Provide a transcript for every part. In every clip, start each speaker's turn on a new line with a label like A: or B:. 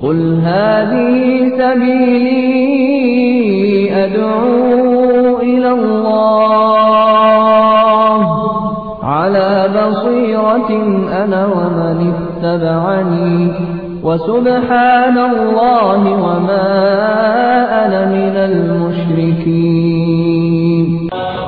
A: قل هذه سبيلي أدعو إلى الله على بصيرة أنا ومن اتبعني وسبحان الله وما أنا من المشركين.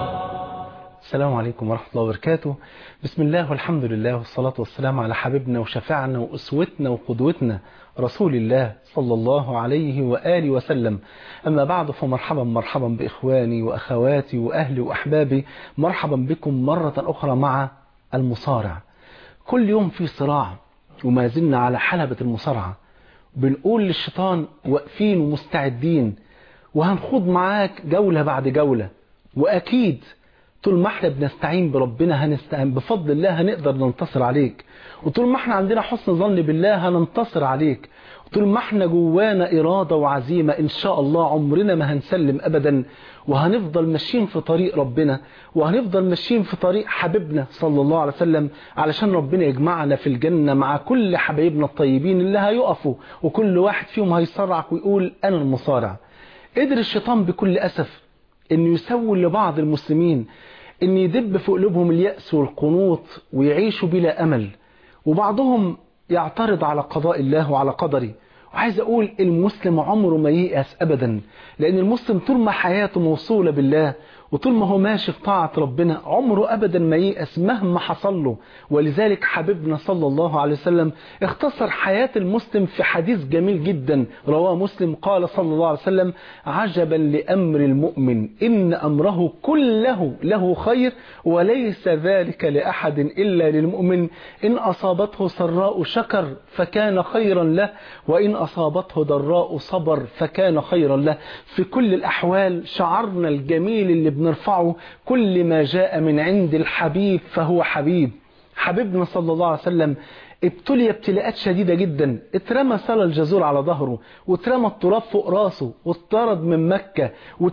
B: السلام عليكم ورحمة الله وبركاته. بسم الله والحمد لله والصلاة والسلام على حبيبنا وشفاعنا وأسوتنا وقدوتنا رسول الله صلى الله عليه وآله وسلم. أما بعد فمرحبا مرحبا بإخواني وأخواتي وأهلي وأحبابي، مرحبا بكم مرة أخرى مع المصارع. كل يوم في صراع وما زلنا على حلبة المصارعة، بنقول للشيطان واقفين ومستعدين وهنخوض معاك جولة بعد جولة، وأكيد طول ما احنا بنستعين بربنا هنستعين بفضل الله هنقدر ننتصر عليك، وطول ما احنا عندنا حسن ظن بالله هننتصر عليك، وطول ما احنا جوانا إرادة وعزيمة إن شاء الله عمرنا ما هنسلم أبدا، وهنفضل ماشيين في طريق ربنا، وهنفضل ماشيين في طريق حبيبنا صلى الله عليه وسلم، علشان ربنا يجمعنا في الجنة مع كل حبايبنا الطيبين اللي هيقفوا وكل واحد فيهم هيصرعك ويقول أنا المصارع. قدر الشيطان بكل أسف إنه يسول لبعض المسلمين إن يدب في قلوبهم اليأس والقنوط ويعيشوا بلا أمل، وبعضهم يعترض على قضاء الله وعلى قدره. وعايز أقول المسلم عمره ما ييأس أبدا، لأن المسلم طول ما حياته موصولة بالله وطول ما هو ماشي في طاعة ربنا عمره أبدا ما ييأس مهما حصل له. ولذلك حبيبنا صلى الله عليه وسلم اختصر حياة المسلم في حديث جميل جدا رواه مسلم. قال صلى الله عليه وسلم: عجبا لأمر المؤمن إن أمره كله له خير وليس ذلك لأحد إلا للمؤمن، إن أصابته سراء شكر فكان خيرا له، وإن أصابته ضراء صبر فكان خيرا له. في كل الأحوال شعرنا الجميل اللي بنرفعه كل ما جاء من عند الحبيب فهو حبيب. حبيبنا صلى الله عليه وسلم ابتلي ابتلاءات شديدة جدا، اترمى سل الجزور على ظهره، واترمى التراب فوق راسه، واتطرد من مكة،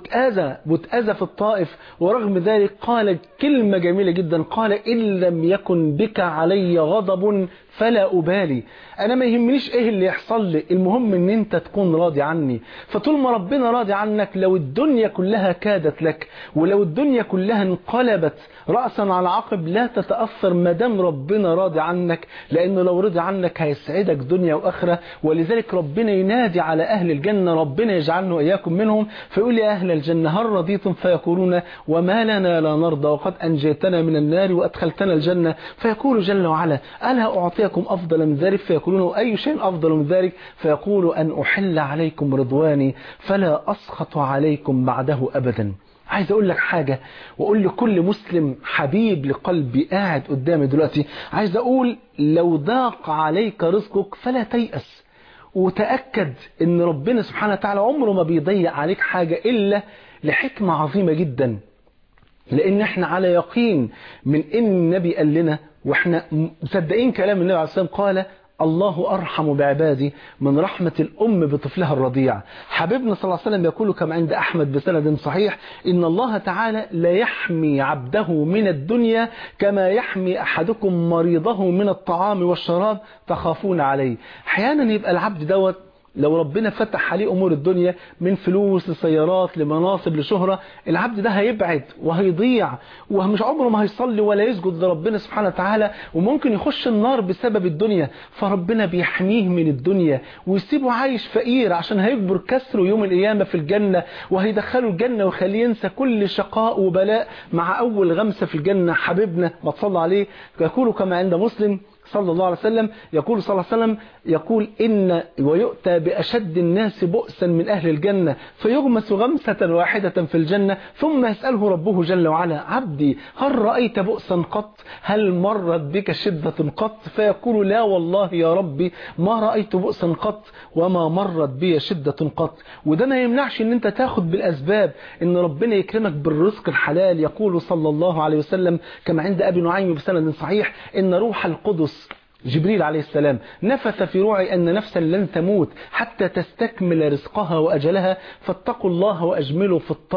B: واتأذى في الطائف، ورغم ذلك قال كلمة جميلة جدا، قال: إن لم يكن بك علي غضب فلا أبالي. أنا ما يهمنيش إيه اللي يحصل لي، المهم إن أنت تكون راضي عني. فطول ما ربنا راضي عنك لو الدنيا كلها كادت لك، ولو الدنيا كلها انقلبت رأسا على عقب لا تتأثر ما دام ربنا راضي عنك، لأنه لو رضي عنك هيسعدك دنيا وآخرة. ولذلك ربنا ينادي على أهل الجنة، ربنا يجعلنا وإياكم منهم، فيقول: يا أهل الجنة هل رضيتم؟ فيقولون: وما لنا لا نرضى وقد أنجيتنا من النار وأدخلتنا الجنة. فيقول جل وعلا: ألا أعطيكم أفضل من ذلك؟ فيقولون: أي شيء أفضل من ذلك؟ فيقول: أن أحل عليكم رضواني فلا أسخط عليكم بعده أبدا. عايز أقول لك حاجة، وأقول لكل مسلم حبيب لقلبي قاعد قدامي دلوقتي، عايز أقول: لو ضاق عليك رزقك فلا تيأس، وتأكد أن ربنا سبحانه وتعالى عمره ما بيضيع عليك حاجة إلا لحكمة عظيمة جدا. لأن احنا على يقين من أن النبي قال لنا، واحنا مصدقين كلام النبي عليه الصلاة والسلام، قال: الله أرحم بعبادي من رحمة الأم بطفلها الرضيع. حبيبنا صلى الله عليه وسلم يقول كما عند أحمد بسند صحيح: إن الله تعالى لا يحمي عبده من الدنيا كما يحمي أحدكم مريضه من الطعام والشراب تخافون عليه. أحيانا يبقى العبد دوت لو ربنا فتح عليه أمور الدنيا من فلوس لسيارات لمناصب لشهرة، العبد ده هيبعد وهيضيع، ومش عمره ما هيصلي ولا يسجد لربنا سبحانه وتعالى، وممكن يخش النار بسبب الدنيا. فربنا بيحميه من الدنيا ويسيبه عايش فقير عشان هيكبر كسره يوم القيامة في الجنة، وهيدخله الجنة ويخليه ينسى كل شقاء وبلاء مع أول غمسة في الجنة. حبيبنا ما تصلى عليه يقول كما عند مسلم صلى الله عليه وسلم، يقول صلى الله عليه وسلم يقول: إن ويؤتى بأشد الناس بؤسا من أهل الجنة فيغمس غمسة واحدة في الجنة ثم يسأله ربه جل وعلا: عبدي هل رأيت بؤسا قط؟ هل مرت بك شدة قط؟ فيقول: لا والله يا ربي ما رأيت بؤسا قط وما مرت بي شدة قط. وده ما يمنعش ان انت تاخد بالأسباب ان ربنا يكرمك بالرزق الحلال. يقول صلى الله عليه وسلم كما عند أبي نعيم بسند صحيح: إن روح القدس جبريل عليه السلام نفث في روعي أن نفسا لن تموت حتى تستكمل رزقها وأجلها، فاتقوا الله وأجملوا في الطلب.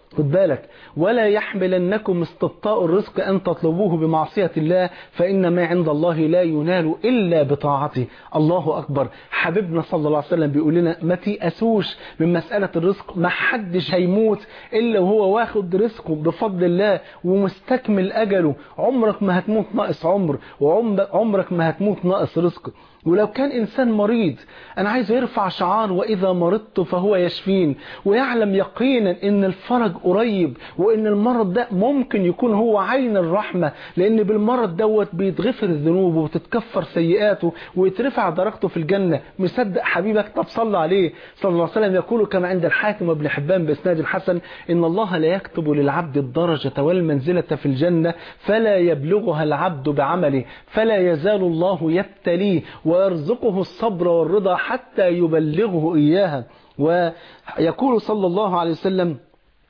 B: خد بالك، ولا يحملنكم استبطاء الرزق أن تطلبوه بمعصية الله فإن ما عند الله لا ينال إلا بطاعته. الله أكبر. حبيبنا صلى الله عليه وسلم بيقول لنا ما تيأسوش من مسألة الرزق، ما حدش هيموت إلا وهو واخد رزقه بفضل الله ومستكمل أجله. عمرك ما هتموت ناقص عمر، وعمرك ما هتموت ناقص رزق. ولو كان إنسان مريض أنا عايز يرفع شعار وإذا مرضت فهو يشفين، ويعلم يقينا إن الفرج قريب، وإن المرض ده ممكن يكون هو عين الرحمة، لأن بالمرض دوت بيتغفر الذنوب وتتكفر سيئاته ويترفع درجته في الجنة. مصدق حبيبك؟ طب صلى عليه صلى الله عليه وسلم. يقول كما عند الحاكم وابن حبان بإسناد حسن إن الله لا يكتب للعبد الدرجة والمنزلة في الجنة فلا يبلغها العبد بعمله، فلا يزال الله يبتليه ويرزقه الصبر والرضا حتى يبلغه إياها. ويقول صلى الله عليه وسلم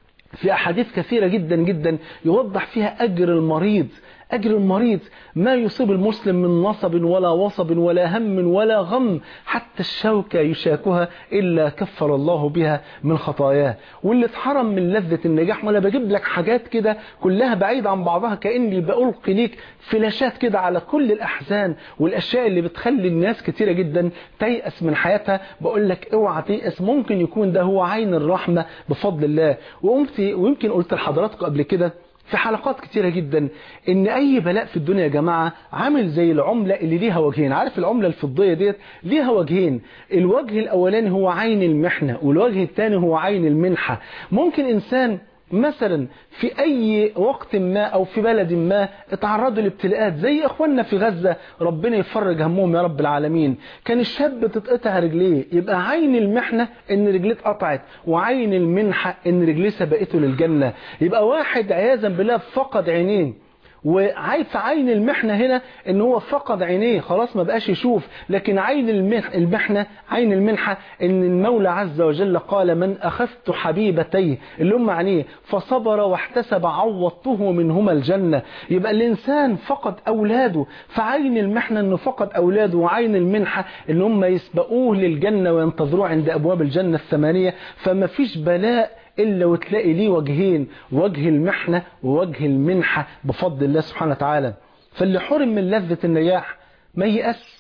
B: في أحاديث كثيرة جدا جدا يوضح فيها أجر المريض. أجر المريض ما يصيب المسلم من نصب ولا وصب ولا هم ولا غم، حتى الشوكة يشاكها إلا كفر الله بها من خطاياه. واللي اتحرم من لذة النجاح، وأنا بجيب لك حاجات كده كلها بعيد عن بعضها كأني بألقي ليك فلاشات كده على كل الأحزان والأشياء اللي بتخلي الناس كتيرة جدا تيأس من حياتها. بقول لك اوعى تيأس، ممكن يكون ده هو عين الرحمة بفضل الله. ويمكن قلت لحضراتكم قبل كده في حلقات كتيرة جدا ان اي بلاء في الدنيا يا جماعة عامل زي العملة اللي ليها وجهين. عارف العملة الفضية ديت ليها وجهين، الوجه الاولاني هو عين المحنة والوجه الثاني هو عين المنحة. ممكن انسان مثلا في اي وقت ما او في بلد ما اتعرضوا لابتلاءات زي اخواننا في غزة، ربنا يفرج همهم يا رب العالمين. كان الشاب تتقطع رجليه، يبقى عين المحنة ان رجليه اتقطعت، وعين المنحة ان رجليه سبقته للجنة. يبقى واحد عياذا بالله فقد عينين، وعايز عين المحنة هنا ان هو فقد عينيه خلاص ما بقاش يشوف. لكن عين المحنة عين المنحة ان المولى عز وجل قال من اخذت حبيبتيه اللي هم عينيه فصبر واحتسب عوضته منهما الجنة. يبقى الانسان فقد اولاده، فعين المحنة انه فقد اولاده، وعين المنحة ان هم يسبقوه للجنة وينتظروه عند ابواب الجنة الثمانية. فما فيش بلاء إلا وتلاقي ليه وجهين، وجه المحنة ووجه المنحة بفضل الله سبحانه وتعالى. فاللي حرم من لذة النجاح ما ييأس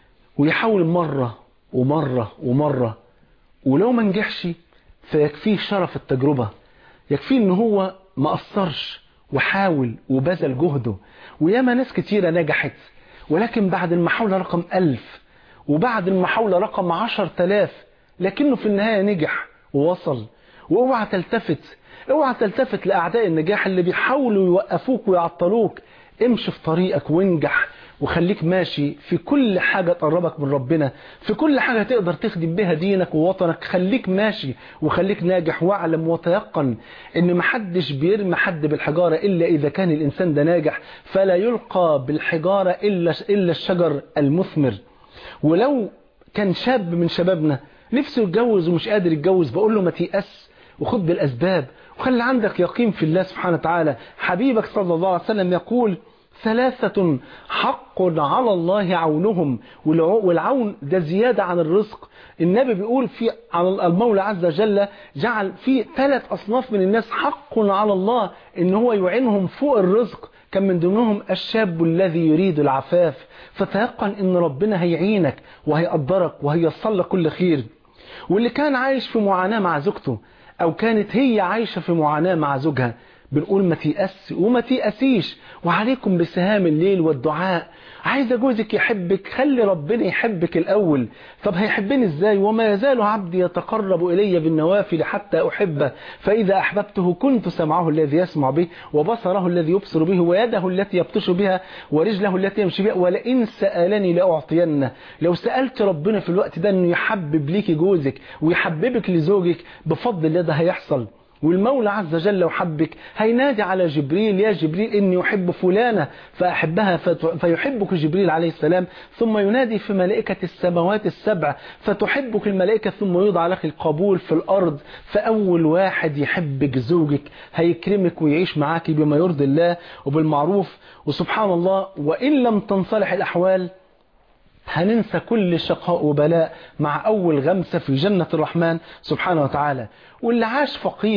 B: ويحاول مرة ومرة ومرة، ولو ما نجحش فيكفيه شرف التجربة، يكفيه ان هو ما قصرش وحاول وبذل جهده. وياما ناس كتيرة نجحت ولكن بعد المحاولة رقم 1000 وبعد المحاولة رقم 10,000 لكنه في النهاية نجح ووصل. واوعى تلتفت لأعداء النجاح اللي بيحاولوا يوقفوك ويعطلوك. امشي في طريقك وانجح، وخليك ماشي في كل حاجة تقربك من ربنا، في كل حاجة تقدر تخدم بها دينك ووطنك. خليك ماشي وخليك ناجح، واعلم وتيقن ان محدش بيرمي حد بالحجارة الا اذا كان الانسان ده ناجح. فلا يلقى بالحجارة الا الشجر المثمر. ولو كان شاب من شبابنا نفسه يتجوز ومش قادر يتجوز، بقول له ما تيأس وخد بالأسباب وخلي عندك يقين في الله سبحانه وتعالى. حبيبك صلى الله عليه وسلم يقول 3 حق على الله عونهم، والعون ده زيادة عن الرزق. النبي بيقول في على المولى عز وجل جعل في 3 أصناف من الناس حق على الله إن هو يعينهم فوق الرزق. كان من ضمنهم الشاب الذي يريد العفاف، فتيقن إن ربنا هيعينك وهيقدرك وهيصل لك كل خير. واللي كان عايش في معاناة مع زوجته أو كانت هي عايشة في معاناة مع زوجها، بنقول ما تيأس وما تيأسيش، وعليكم بسهام الليل والدعاء. عايزة جوزك يحبك، خلي ربنا يحبك الأول. طب هيحبني ازاي؟ وما يزال عبدي يتقرب إلي بالنوافل حتى أحبه، فإذا أحببته كنت سمعه الذي يسمع به وبصره الذي يبصر به ويده التي يبطش بها ورجله التي يمشي بها ولئن سألني لأعطينه. لو سألت ربنا في الوقت ده أنه يحبب ليك جوزك ويحببك لزوجك بفضل الله ده هيحصل. والمولى عز وجل لو حبك هينادي على جبريل يا جبريل إني يحب فلانة فأحبها، فيحبك جبريل عليه السلام، ثم ينادي في ملائكة السماوات السبع فتحبك الملائكة، ثم يوضع لك القبول في الأرض. فأول واحد يحبك زوجك هيكرمك ويعيش معاك بما يرضي الله وبالمعروف. وسبحان الله وإن لم تنصلح الأحوال هننسى كل شقاء وبلاء مع أول غمسة في جنة الرحمن سبحانه وتعالى. واللي عاش فقير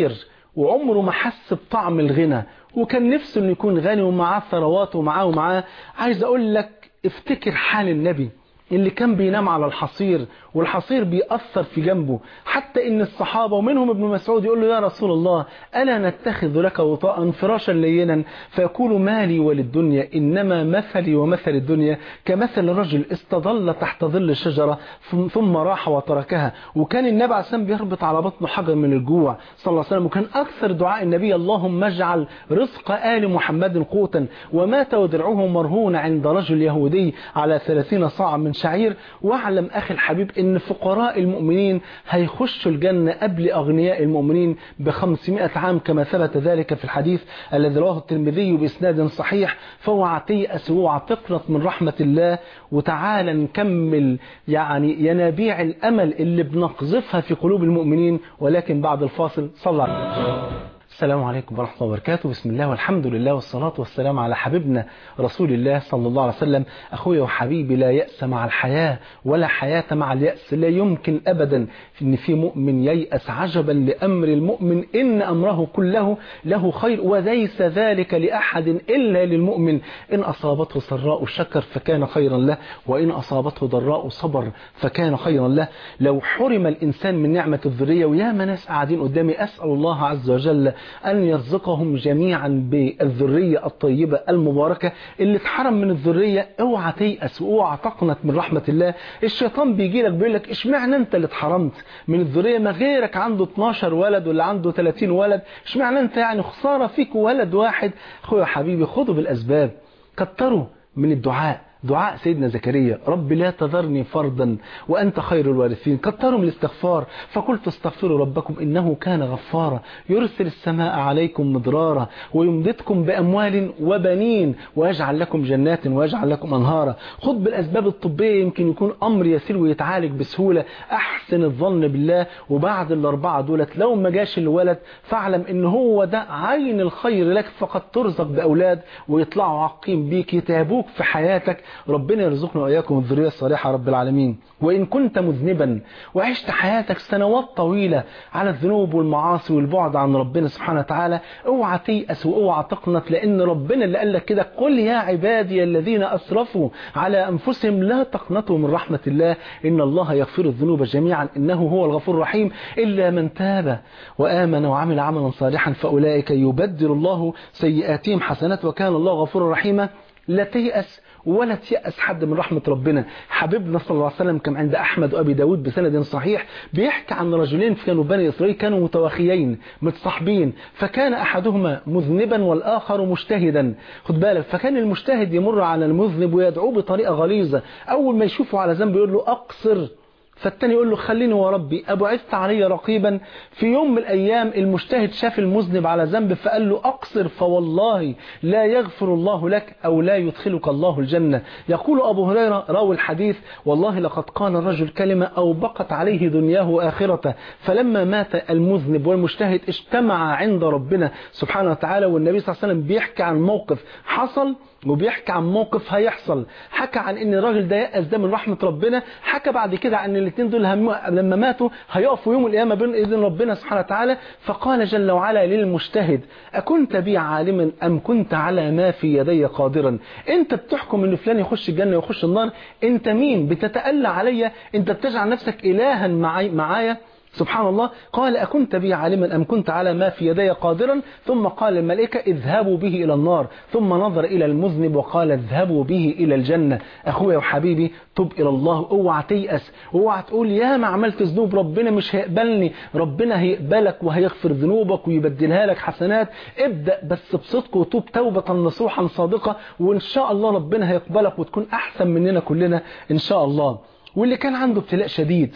B: وعمره ما حس بطعم الغنى، وكان نفسه انه يكون غني ومعاه ثروات ومعاه. عايز اقول لك افتكر حال النبي اللي كان بينام على الحصير والحصير بيأثر في جنبه، حتى ان الصحابة ومنهم ابن مسعود يقول له يا رسول الله ألا نتخذ لك وطاء فراشا لينا؟ فيقول مالي وللدنيا إنما مثلي ومثل الدنيا كمثل رجل استظل تحت ظل الشجرة ثم راح وتركها. وكان النبي عليه السلام بيربط على بطنه حجر من الجوع صلى الله عليه وسلم، وكان أكثر دعاء النبي اللهم اجعل رزق آل محمد قوتا. ومات ودرعه مرهون عند رجل يهودي على 30 صاع من شعير. واعلم أخي الحبيب إن فقراء المؤمنين هيخشوا الجنة قبل أغنياء المؤمنين ب500 عام، كما ثبت ذلك في الحديث الذي رواه الترمذي بإسناد صحيح. فاوعى تيأس واوعى تقنط من رحمة الله، وتعال نكمل يعني ينابيع الأمل اللي بنقذفها في قلوب المؤمنين، ولكن بعد الفاصل. صلى الله عليه وسلم. السلام عليكم ورحمة الله وبركاته. بسم الله والحمد لله والصلاة والسلام على حبيبنا رسول الله صلى الله عليه وسلم. أخوي وحبيبي، لا يأس مع الحياة ولا حياة مع اليأس. لا يمكن أبدا إن في مؤمن ييأس. عجبا لأمر المؤمن إن أمره كله له خير وليس ذلك لأحد إلا للمؤمن. إن أصابته سراء شكر فكان خيرا له، وإن أصابته ضراء صبر فكان خيرا له. لو حرم الإنسان من نعمة الذرية، ويا ناس قاعدين قدامي، أسأل الله عز وجل أن يرزقهم جميعا بالذرية الطيبة المباركة. اللي اتحرم من الذرية اوعى تيأس واوعى تقنط من رحمة الله. الشيطان بيجي لك بيقول لك اشمعنى انت اللي اتحرمت من الذرية؟ ما غيرك عنده 12 ولد ولا عنده 30 ولد، اشمعنى انت؟ يعني خسارة فيك ولد واحد. اخويا حبيبي، خدوا بالأسباب، كتروا من الدعاء. دعاء سيدنا زكريا رب لا تذرني فردا وأنت خير الوارثين. كتروا من الاستغفار. فقلت استغفروا ربكم إنه كان غفارا يرسل السماء عليكم مدرارا ويمددكم بأموال وبنين ويجعل لكم جنات ويجعل لكم أنهارا. خد بالأسباب الطبية، يمكن يكون أمر يسير ويتعالج بسهولة. أحسن الظن بالله. وبعد الأربعة دولت لو ما جاش الولد فاعلم إن هو ده عين الخير لك، فقد ترزق بأولاد ويطلعوا عاقين بيك يتعبوك في حياتك. ربنا يرزقنا وإياكم الذرية الصالحة رب العالمين. وإن كنت مذنبا وعشت حياتك سنوات طويلة على الذنوب والمعاصي والبعد عن ربنا سبحانه وتعالى، اوعى تيأس واوعى تقنط، لأن ربنا اللي قال لك كده قل يا عبادي الذين أسرفوا على أنفسهم لا تقنطوا من رحمة الله إن الله يغفر الذنوب جميعا إنه هو الغفور الرحيم إلا من تاب وآمن وعمل عملا صالحا فأولئك يبدل الله سيئاتهم حسنات وكان الله غفورا رحيما. لا تيأس ولا تيأس حد من رحمة ربنا. حبيبنا صلى الله عليه وسلم كان عند أحمد وأبي داود بسند صحيح بيحكي عن رجلين كانوا بني إسرائيل كانوا متواخيين متصاحبين، فكان أحدهما مذنبا والآخر مجتهدا. خد بالك، فكان المجتهد يمر على المذنب ويدعوه بطريقة غليظة. أول ما يشوفه على ذنب يقول له أقصر، فالتاني يقول له خليني وربي أبعثت علي رقيبا. في يوم من الأيام المجتهد شاف المذنب على ذنب فقال له أقصر فوالله لا يغفر الله لك أو لا يدخلك الله الجنة. يقول أبو هريرة راوي الحديث والله لقد قال الرجل كلمة أوبقت عليه دنياه وآخرته، فلما مات المذنب والمجتهد اجتمع عند ربنا سبحانه وتعالى. والنبي صلى الله عليه وسلم بيحكي عن موقف حصل وبيحكي عن موقف هيحصل. حكى عن ان الراجل ده يأس ده من رحمة ربنا، حكى بعد كده عن الاثنين دول لما ماتوا هيقفوا يوم القيامة بين ايدين ربنا سبحانه وتعالى. فقال جل وعلا للمجتهد أكنت بي عالما أم كنت على ما في يدي قادرا؟ انت بتحكم ان فلان يخش الجنة ويخش النار، انت مين؟ بتتألى عليا؟ انت بتجعل نفسك إلها معايا؟ سبحان الله. قال أكنت بي عالما أم كنت على ما في يدي قادرا؟ ثم قال الملائكة اذهبوا به إلى النار، ثم نظر إلى المذنب وقال اذهبوا به إلى الجنة. أخويا وحبيبي، تب إلى الله. اوعى تيأس، اوعى تقول يا ما عملت ذنوب ربنا مش هيقبلني. ربنا هيقبلك وهيغفر ذنوبك ويبدلها لك حسنات. ابدأ بس بصدق وتوب توبة نصوحا صادقة، وإن شاء الله ربنا هيقبلك وتكون أحسن مننا كلنا إن شاء الله. واللي كان عنده ابتلاء شديد،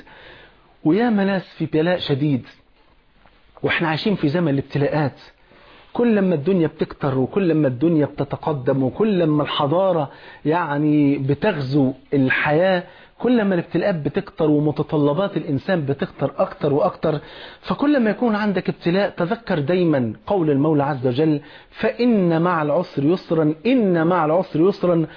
B: ويا ناس في بلاء شديد، واحنا عايشين في زمن الابتلاءات. كل لما الدنيا بتكتر وكل لما الدنيا بتتقدم وكل لما الحضارة يعني بتغزو الحياة، كل ما الابتلاءات بتكتر ومتطلبات الإنسان بتكتر أكتر وأكتر. فكل ما يكون عندك ابتلاء تذكر دايما قول المولى عز وجل فإن مع العسر يسرا إن مع العسر يسرا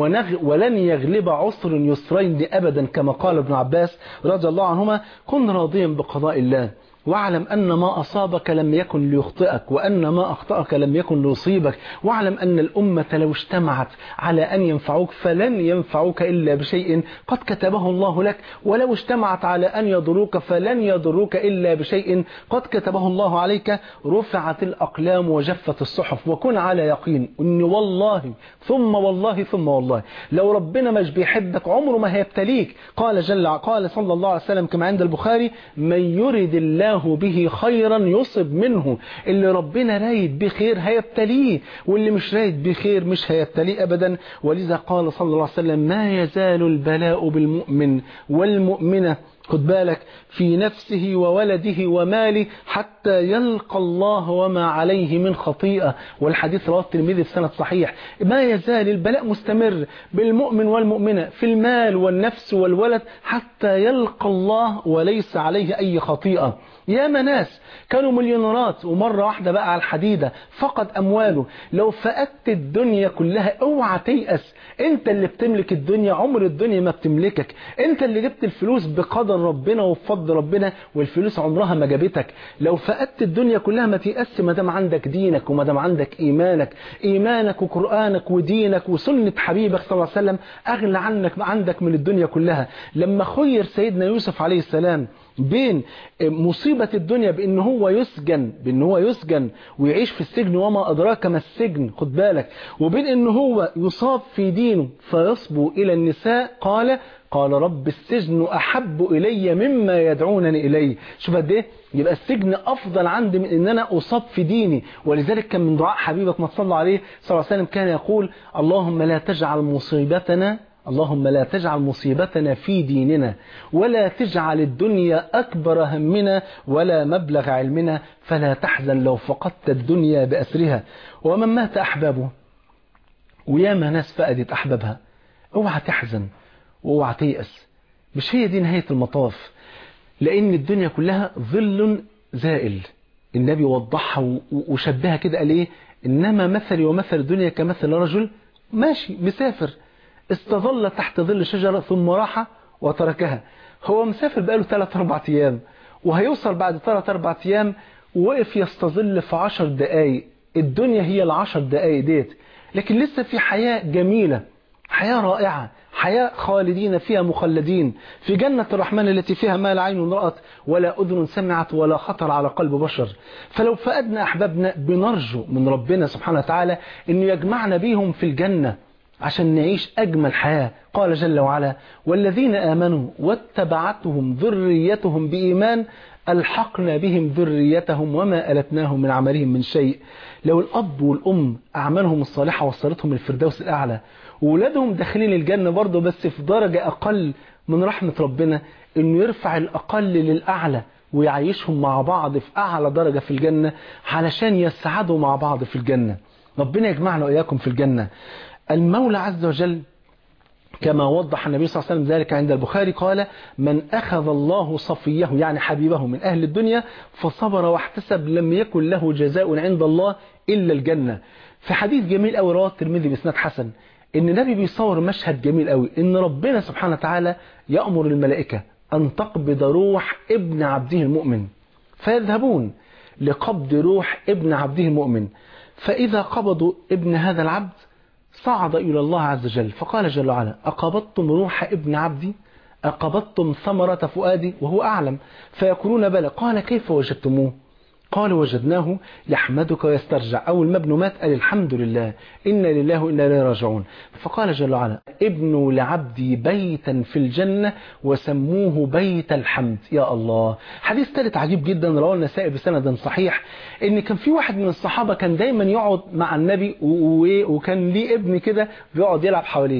B: ولن يغلب عسر يسرين أبدا، كما قال ابن عباس رضي الله عنهما كن راضيا بقضاء الله واعلم أن ما أصابك لم يكن ليخطئك، وأن ما أخطأك لم يكن ليصيبك، واعلم أن الأمة لو اجتمعت على أن ينفعوك فلن ينفعوك إلا بشيء قد كتبه الله لك، ولو اجتمعت على أن يضروك فلن يضروك إلا بشيء قد كتبه الله عليك. رفعت الأقلام وجفت الصحف، وكن على يقين أن والله ثم والله ثم والله لو ربنا مش بيحبك عمره ما هيبتليك. قال صلى الله عليه وسلم كما عند البخاري: من يرد الله به خيرا يصب منه. اللي ربنا رايد بخير هيبتليه، واللي مش رايد بخير مش هيبتليه أبدا. ولذا قال صلى الله عليه وسلم: ما يزال البلاء بالمؤمن والمؤمنة، خد بالك، في نفسه وولده وماله حتى يلقى الله وما عليه من خطيئة. والحديث رواه الترمذي بسند صحيح. ما يزال البلاء مستمر بالمؤمن والمؤمنة في المال والنفس والولد حتى يلقى الله وليس عليه أي خطيئة. يا ناس كانوا مليونيرات ومرة واحدة بقى على الحديدة فقد أمواله. لو فقدت الدنيا كلها اوعى تيأس، انت اللي بتملك الدنيا، عمر الدنيا ما بتملكك. انت اللي جبت الفلوس بقدر ربنا وبفضل ربنا، والفلوس عمرها ما جابتك. لو فقدت الدنيا كلها ما تيأس، ما دام عندك دينك وما دام عندك إيمانك وقرآنك ودينك وسنة حبيبك صلى الله عليه وسلم أغلى عندك من الدنيا كلها. لما خير سيدنا يوسف عليه السلام بين مصيبة الدنيا بأنه هو يسجن ويعيش في السجن وما أدراك ما السجن، خد بالك، وبين أنه هو يصاب في دينه فيصبو إلى النساء، قال رب السجن أحب إلي مما يدعونني إليه. شوف قد إيه يبقى السجن أفضل عندي من أن أنا أصاب في ديني. ولذلك كان من دعاء حبيبك ما صلى عليه صلى الله عليه وسلم كان يقول: اللهم لا تجعل مصيبتنا في ديننا، ولا تجعل الدنيا أكبر همنا ولا مبلغ علمنا، فلا تحزن لو فقدت الدنيا بأسرها. ومن مات أحبابه، وياما ناس فقدت أحبابها، اوعى تحزن واوعى تيأس، مش هي دي نهاية المطاف، لأن الدنيا كلها ظل زائل. النبي وضحها وشبهها كده، قال إيه؟ إنما مثلي ومثل الدنيا كمثل رجل ماشي مسافر استظل تحت ظل شجرة ثم راح وتركها. هو مسافر بقاله 3-4 أيام، وهيوصل بعد 3-4 أيام، وقف يستظل في 10 دقايق. الدنيا هي ال10 دقايق ديت، لكن لسه في حياة جميلة، حياة رائعة، حياة خالدين فيها مخلدين في جنة الرحمن التي فيها ما لا عين رأت ولا أذن سمعت ولا خطر على قلب بشر. فلو فقدنا أحبابنا بنرجو من ربنا سبحانه وتعالى أنه يجمعنا بيهم في الجنة عشان نعيش أجمل حياة. قال جل وعلا: والذين آمنوا واتبعتهم ذريتهم بإيمان ألحقنا بهم ذريتهم وما ألتناهم من عملهم من شيء. لو الأب والأم أعمالهم الصالحة وصلتهم الفردوس الأعلى، وولادهم داخلين الجنة برضه بس في درجة أقل، من رحمة ربنا إنه يرفع الأقل للأعلى ويعيشهم مع بعض في أعلى درجة في الجنة علشان يسعدوا مع بعض في الجنة. ربنا يجمعنا وإياكم في الجنة. المولى عز وجل كما وضح النبي صلى الله عليه وسلم ذلك عند البخاري قال: من أخذ الله صفيه يعني حبيبه من أهل الدنيا فصبر واحتسب لم يكن له جزاء عند الله إلا الجنة. في حديث جميل قوي رواه الترمذي بإسناد حسن إن النبي بيصور مشهد جميل قوي، إن ربنا سبحانه وتعالى يأمر الملائكة أن تقبض روح ابن عبده المؤمن، فيذهبون لقبض روح ابن عبده المؤمن، فإذا قبضوا ابن هذا العبد صعد إلى الله عز وجل فقال جل وعلا: أقبضتم روح ابن عبدي؟ أقبضتم ثمرة فؤادي؟ وهو أعلم. فيقولون: بلى. قال: كيف وجدتموه؟ قال: وجدناه يحمدك ويسترجع. أول ما ابنه مات قال: الحمد لله، إنا لله وإنا إليه راجعون. فقال جل وعلا: ابنوا لعبدي بيتا في الجنة وسموه بيت الحمد. يا الله. حديث ثالث عجيب جدا رواه النسائي بسند صحيح، إن كان في واحد من الصحابة كان دايما يقعد مع النبي وكان ليه ابن كده بيقعد يلعب حواليه.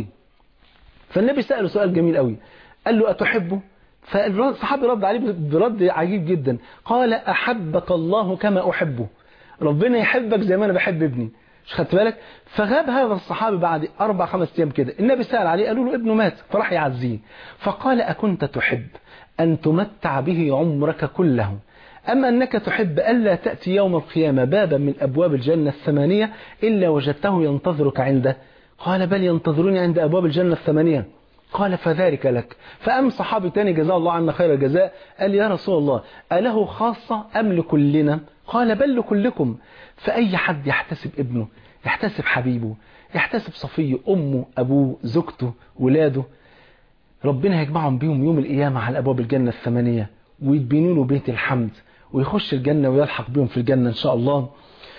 B: فالنبي سأله سؤال جميل قوي، قال له: أتحبه؟ فالصحابي رد عليه برد عجيب جدا، قال: أحبك الله كما أحبه. ربنا يحبك زي ما أنا بحب ابني. مش خدت بالك؟ فغاب هذا الصحابي بعد 4-5 أيام كده، النبي سأل عليه قالوا له ابنه مات، فراح يعزيه. فقال: أكنت تحب أن تمتع به عمرك كله، أما أنك تحب ألا تأتي يوم القيامة بابا من أبواب الجنة 8 إلا وجدته ينتظرك عنده؟ قال: بل ينتظروني عند أبواب الجنة 8. قال فذلك لك. فقام صحابي تاني جزاه الله عنا خير الجزاء قال يا رسول الله أله خاصة أم لكلنا؟ قال بل لكلكم. فأي حد يحتسب ابنه، يحتسب حبيبه، يحتسب صفيه، أمه، أبوه، زوجته، ولاده، ربنا هيجمعهم بيهم يوم القيامة على أبواب الجنة الثمانية ويتبنوا له بيت الحمد ويخش الجنة ويلحق بيهم في الجنة إن شاء الله.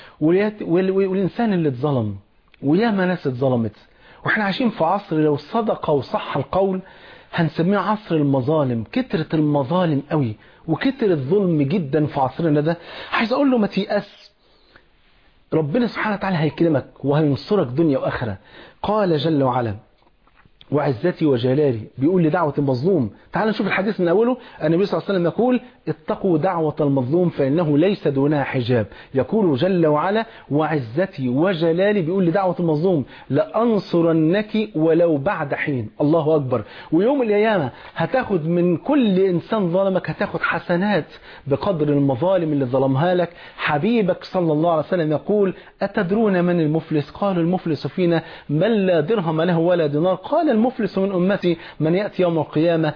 B: والإنسان اللي اتظلم وياما ناس اتظلمت، واحنا عايشين في عصر لو صدق وصح القول هنسميه عصر المظالم. كترة المظالم قوي وكتر الظلم جدا في عصرنا ده. عايز اقول له ما تيأس، ربنا سبحانه وتعالى هيكرمك وهينصرك دنيا واخره. قال جل وعلا وعزتي وجلالي، بيقول لدعوة المظلوم. تعال نشوف الحديث من أوله. النبي صلى الله عليه وسلم يقول اتقوا دعوة المظلوم فإنه ليس دونها حجاب. يقول جل وعلا وعزتي وجلالي، بيقول لدعوة المظلوم لأنصرنك ولو بعد حين. الله أكبر. ويوم القيامة هتاخد من كل إنسان ظلمك هتاخد حسنات بقدر المظالم اللي ظلمها لك. حبيبك صلى الله عليه وسلم يقول أتدرون من المفلس؟ قالوا المفلس فينا من لا درهم له ولا دينار. قال المفلس من أمتي من يأتي يوم القيامة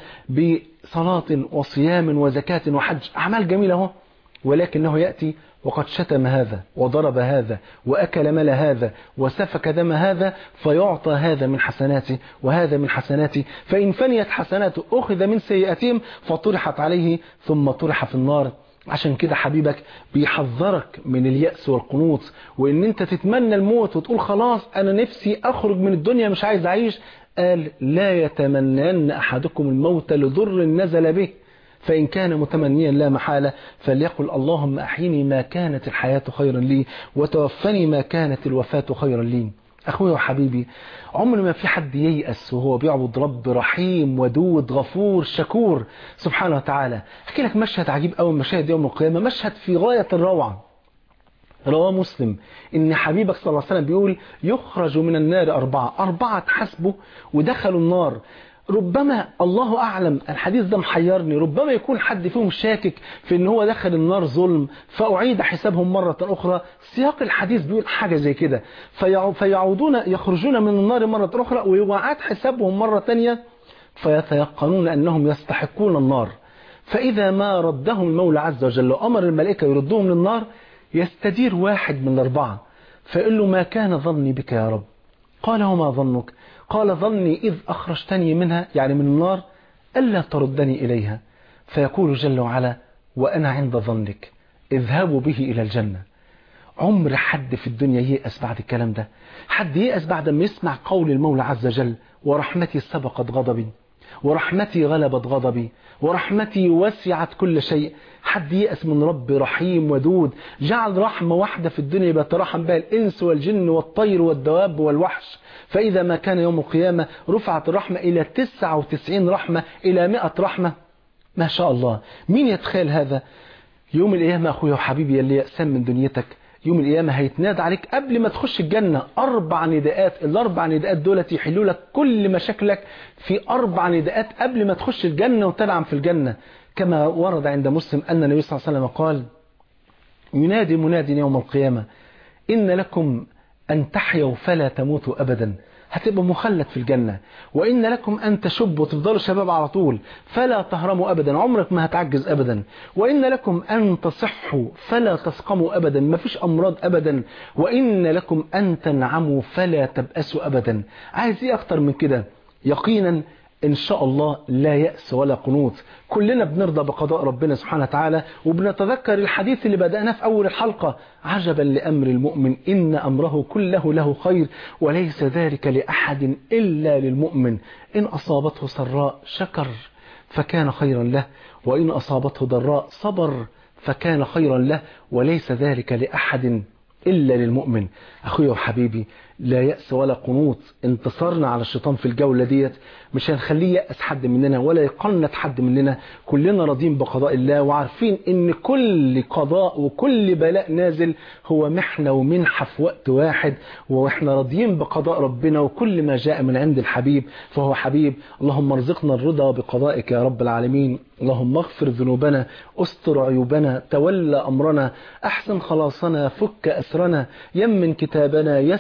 B: بصلاة وصيام وزكاة وحج، أعمال جميلة اهو، ولكنه يأتي وقد شتم هذا وضرب هذا وأكل مال هذا وسفك دم هذا، فيعطى هذا من حسناته وهذا من حسناته، فإن فنيت حسناته أخذ من سيئاتهم فطرحت عليه ثم طرح في النار. عشان كده حبيبك بيحذرك من اليأس والقنوط، وإن أنت تتمنى الموت وتقول خلاص أنا نفسي أخرج من الدنيا مش عايز أعيش. قال لا يتمنين أحدكم الموت لضر نزل به، فإن كان متمنيا لا محالة فليقل اللهم أحيني ما كانت الحياة خيرا لي وتوفني ما كانت الوفاة خيرا لي. أخوي وحبيبي، عمر ما في حد ييأس وهو بيعبد رب رحيم ودود غفور شكور سبحانه وتعالى. أحكي لك مشهد عجيب أوي، مشاهد يوم القيامة، مشهد في غاية الروعة. رواه مسلم إن حبيبك صلى الله عليه وسلم بيقول يخرج من النار أربعة تحسبوا ودخلوا النار. ربما الله أعلم الحديث ده محيرني، ربما يكون حد فيهم شاكك في ان هو دخل النار ظلم فأعيد حسابهم مرة أخرى. سياق الحديث بيقول حاجة زي كده، فيعودون يخرجون من النار مرة أخرى ويعاد حسابهم مرة تانية فيتيقنون أنهم يستحقون النار. فإذا ما ردهم المولى عز وجل وأمر الملائكة يردوهم للنار، يستدير واحد من الأربعة فيقول له ما كان ظني بك يا رب؟ قال وما ظنك؟ قال ظني إذ أخرجتني منها يعني من النار ألا تردني إليها. فيقول جل وعلا وأنا عند ظنك اذهبوا به إلى الجنة. عمر حد في الدنيا ييأس بعد الكلام ده؟ حد ييأس بعد ما يسمع قول المولى عز وجل ورحمتي سبقت غضبي ورحمتي غلبت غضبي ورحمتي وسعت كل شيء؟ حد يأس من رب رحيم ودود جعل رحمة واحدة في الدنيا بيترحم بها الإنس والجن والطير والدواب والوحش، فإذا ما كان يوم القيامة رفعت الرحمة إلى 99 رحمة إلى 100 رحمة. ما شاء الله. مين يتخيل هذا؟ يوم القيامة أخويا وحبيبي اللي يأسان من دنيتك، يوم القيامة هيتنادى عليك قبل ما تخش الجنة 4 نداءات. الأربع نداءات دولت يحلوا لك كل مشاكلك في 4 نداءات قبل ما تخش الجنة وتنعم في الجنة. كما ورد عند مسلم أن النبي صلى الله عليه وسلم قال ينادي مناد يوم القيامة إن لكم أن تحيوا فلا تموتوا أبدا، هتبقوا مخلد في الجنة، وإن لكم أن تشبوا تفضلوا شباب على طول فلا تهرموا أبدا، عمرك ما هتعجز أبدا، وإن لكم أن تصحوا فلا تسقموا أبدا، ما فيش أمراض أبدا، وإن لكم أن تنعموا فلا تبأسوا أبدا. عايز إيه أكتر من كده؟ يقينا إن شاء الله لا يأس ولا قنوط. كلنا بنرضى بقضاء ربنا سبحانه وتعالى، وبنتذكر الحديث اللي بدأناه في أول الحلقة عجبا لأمر المؤمن إن أمره كله له خير وليس ذلك لأحد إلا للمؤمن إن أصابته سراء شكر فكان خيرا له وإن أصابته ضراء صبر فكان خيرا له وليس ذلك لأحد إلا للمؤمن. أخوي وحبيبي لا يأس ولا قنوط. انتصرنا على الشيطان في الجولة ديت مش هنخليه يأس حد مننا ولا يقنط حد مننا. كلنا راضين بقضاء الله وعارفين ان كل قضاء وكل بلاء نازل هو محنة ومنحة في وقت واحد، واحنا راضيين بقضاء ربنا وكل ما جاء من عند الحبيب فهو حبيب. اللهم ارزقنا الرضا بقضائك يا رب العالمين. اللهم اغفر ذنوبنا، استر عيوبنا، تولى أمرنا، أحسن خلاصنا، فك أسرنا، يمن كتابنا، يسر حسابنا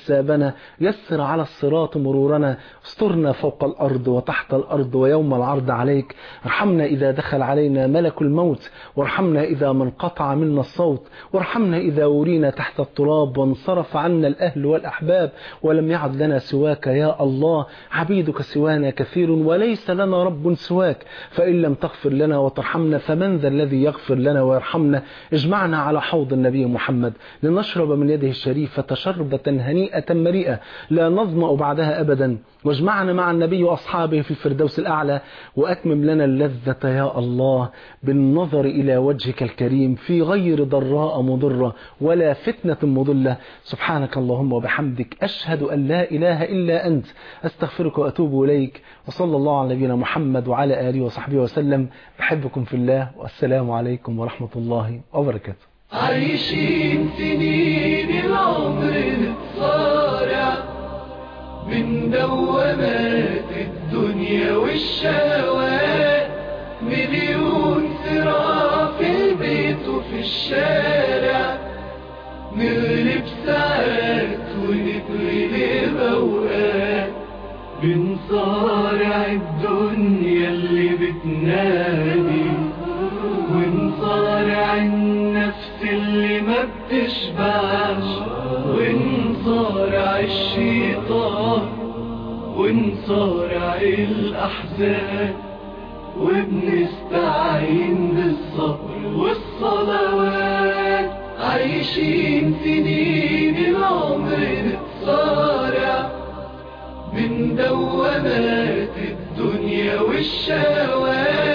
B: حسابنا، يسر على الصراط مرورنا، استرنا فوق الأرض وتحت الأرض ويوم العرض عليك. ارحمنا إذا دخل علينا ملك الموت، وارحمنا إذا من قطع منا الصوت، وارحمنا إذا ورينا تحت التراب وانصرف عنا الأهل والأحباب ولم يعد لنا سواك يا الله. عبيدك سوانا كثير وليس لنا رب سواك، فإن لم تغفر لنا وترحمنا فمن ذا الذي يغفر لنا ويرحمنا. اجمعنا على حوض النبي محمد لنشرب من يده الشريفة شربة هنيئة مريئة لا نظمأ بعدها أبدا، واجمعنا مع النبي وأصحابه في الفردوس الأعلى، وأتمم لنا اللذة يا الله بالنظر إلى وجهك الكريم في غير ضراء مضرة ولا فتنة مضلة. سبحانك اللهم وبحمدك، أشهد أن لا إله إلا أنت، أستغفرك وأتوب إليك. وصلى الله على نبينا محمد وعلى آله وصحبه وسلم. بحبكم في الله، والسلام عليكم ورحمة الله وبركاته.
C: عايشين سنين العمر نتصارع من دوامات الدنيا والشهوات، مليون صراع في البيت وفي الشارع، نغلب ساعات ونتغلب أوقات، بنصارع الدنيا اللي بتنادي، ونصارع النفس اللي ما بتشبعش، ونصارع الشيطان، ونصارع الأحزان، وبنستعين بالصبر والصلوات. عايشين سنين العمر نتصارع من دوامات الدنيا والشهوات،